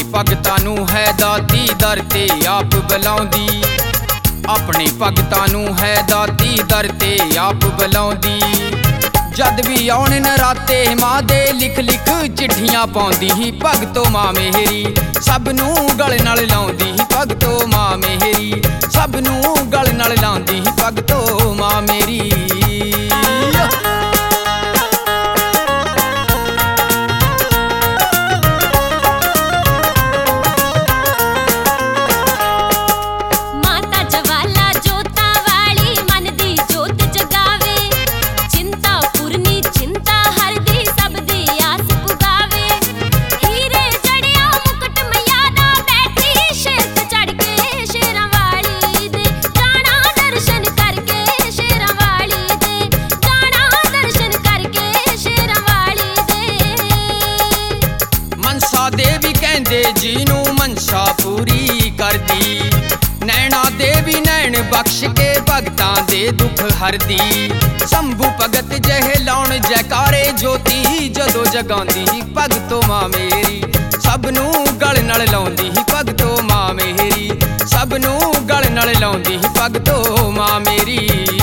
अपने भगतां नूं है दाती दर ते आप बुलाउंदी, अपने भगतां नूं है दाती दर ते आप बुलाउंदी। जद भी आउण नराते मां दे लिख लिख चिट्ठियां पाउंदी, भगतो मां मेहरी सब नूं गल नाल लाउंदी, भगतो मां मेहरी सब नूं गल नाल लाउंदी, भगतो मां मेरी। देवी कहंदे जीनू मनसा पूरी करदी, नैना देवी नैन बख्श के भगतां दे दुख हरदी। शंभू भगत जहे लाउण जयकारे ज्योति जदों जगांदी, भगतो मां मेरी सब नूं गल नाल लाउंदी, भगतो मां मेरी सब नूं गल नाल लाउंदी, भगतो मां मेरी।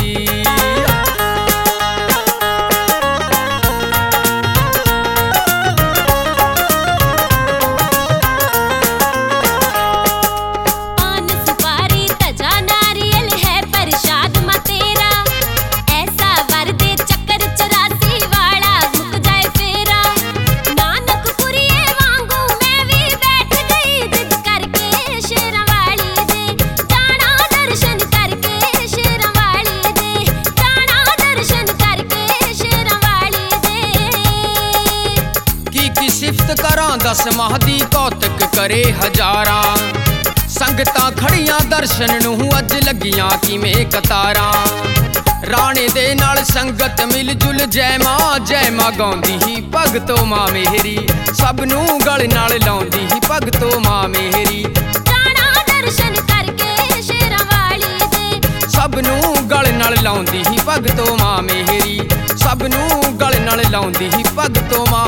दस माह दी कौतक करे हजारां, संगतां खड़ियां दर्शन नूं अज लगियां किवें कतारां। राणे दे नाल संगत मिल जुल जय मां गाउंदी, भगतो मां मेहरी सब नूं गल नाल लाउंदी, भगतो मां मेहरी जाना दर्शन करके शेरां वाली दे सब नूं गल नाल लाउंदी, भगतो मां मेहरी सब नूं गल नाल लाउंदी, भगतो मां